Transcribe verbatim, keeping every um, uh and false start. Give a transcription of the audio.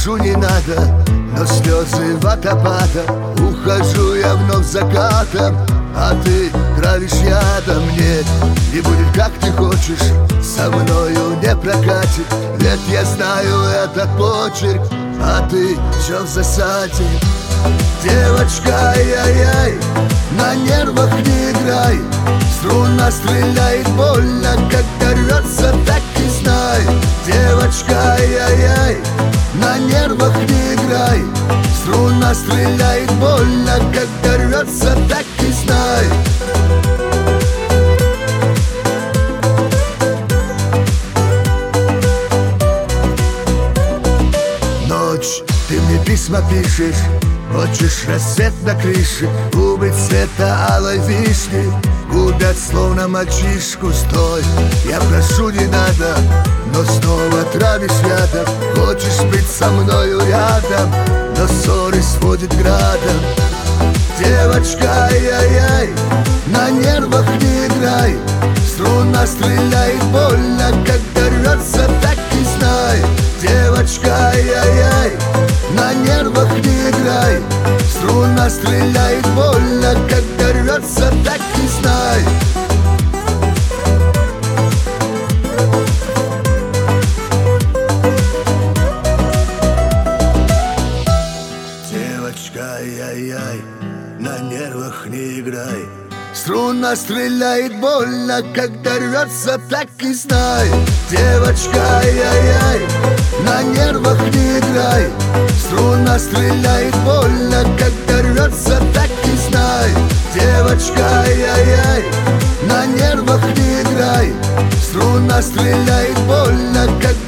прошу, не надо, но слезы водопада. Ухожу я вновь закатом, а ты травишь ядом. Нет, не будет, как ты хочешь, со мною не прокатит. Ведь я знаю этот почерк, а ты все в засаде. Девочка, ай-яй-яй, на нервах не играй. Струна стреляет больно, когда рвется, так и знай. Девочка, ай-яй-яй, на нервах не играй. Струна стреляет больно, когда рвется, так и знай. Ночь, ты мне письма пишешь, хочешь рассвет на крыше, губы цвета алой вишни губят словно мальчишку. Стой, я прошу, не надо, но снова травишь ядом. Хочешь быть со мною рядом, но ссоры сводит градом. Девочка, ай-яй-яй, на нервах не играй. Струна стреляет больно, когда рвется, так и знай. Девочка, ай-яй-яй, на нервах не играй. Струна стреляет больно, когда рвется, так и знай. Девочка, ай-яй-яй, на нервах не играй. Струна стреляет больно, когда рвется, так и знай. Девочка, ай-яй-яй, на нервах не играй. Струна стреляет больно, когда рвется, так и знай. Девочка, ай-яй-яй, на нервах не играй. Струна стреляет больно, когда